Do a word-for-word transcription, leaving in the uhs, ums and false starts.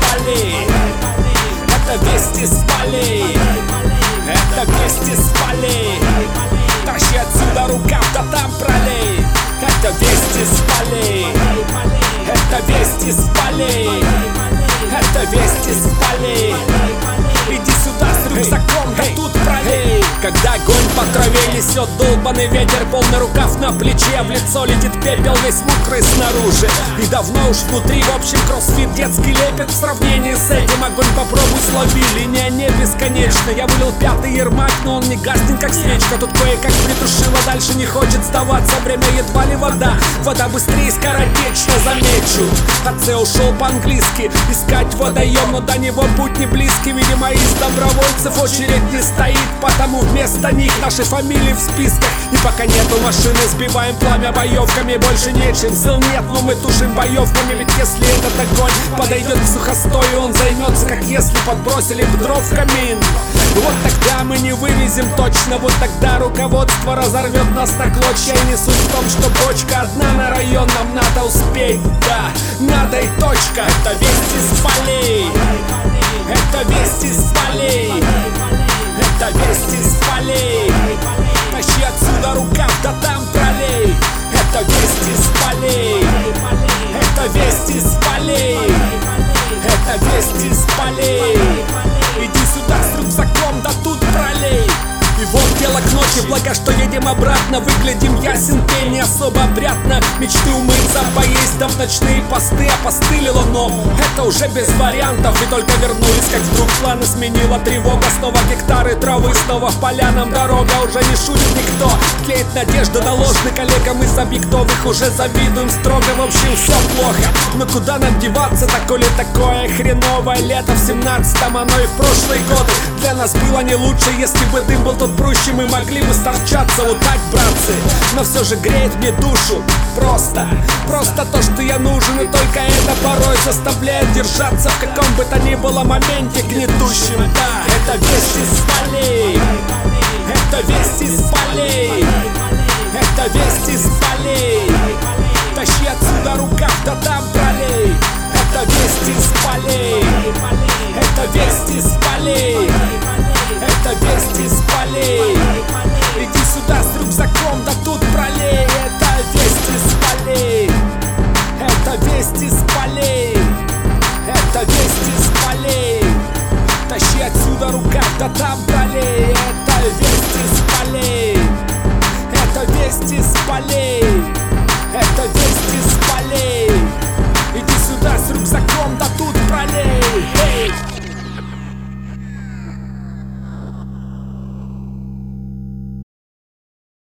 полей. Это вести с полей. Это вести с полей. Тащи отсюда рукав, да там пролей. Это вести с полей. Это вести с полей. Это вести с полей. Иди сюда с рюкзаком, да тут пролей. Когда огонь по траве несет долбаный ветер, полный рукав на плече, в лицо летит пепел, весь мокрый снаружи. И давно уж внутри, в общем, кроссфит детский лепет. В сравнении с этим огонь попробуй слови, линия не бесконечна. Я вылил пятый ермак, но он не гаснет, как свечка. Тут кое-как притушила, дальше не хочет сдаваться. Время едва ли вода, вода быстрее скоротечно, замечу. Отце ушел по-английски искать водоем, но до него путь не близкий. Видимо, из добровольцев очередь не стоит, потому вместо них наши фамилии в списках. И пока нету машины, сбиваем пламя боевками. Больше нечем, сил нет, но мы тушим боевками. Ведь если этот огонь подойдет к сухостою, он займется, как если подбросили бы дров в камин. Вот тогда мы не вывезем точно, вот тогда руководство разорвет нас на клочья. И не суть в том, что бочка одна на район, нам надо успеть, да, надо и точка. Это вести с полей. Это вести с полей. Это вести с полей. Тащи отсюда рукав, да там пролей. Это вести с полей. Это вести с полей. Это вести с полей. Иди сюда с рюкзаком, да тут пролей. И вот дело к ночи, благо что едем обратно. Выглядим ясен пень, не особо опрятно. Мечты умыться, поесть, да в ночные посты опостылило, но это уже без вариантов. И только вернулись, как вдруг планы сменила тревога. Снова гектары травы, снова в поля нам дорога. Уже не шутит никто, тлеет надежда на ложный. Коллегам из объектовых уже завидуем строго. В общем, все плохо, но куда нам деваться? Такое ли такое хреновое лето в семнадцатом, оно и в прошлые годы для нас было не лучше. Если бы дым был тут проще, мы могли бы сторчаться вот так, братцы. Но все же греет мне душу просто, просто то, что я нужен. И только это порой заставляет держаться в каком бы то ни было моменте гнетущем. Да, это вести с полей. Это вести с полей. Это вести с полей. Тащи отсюда рукав, да там пролей. Это вести с полей. Это вести с полей. Это вести с полей. Иди сюда с рюкзаком, да тут пролей. Это вести с полей. Это вести с полей. Это вести с полей. Тащи отсюда рукав, да там пролей. Это вести с полей. Это вести с полей. Это вести с полей. Иди сюда с рюкзаком, да тут пролей. Hey!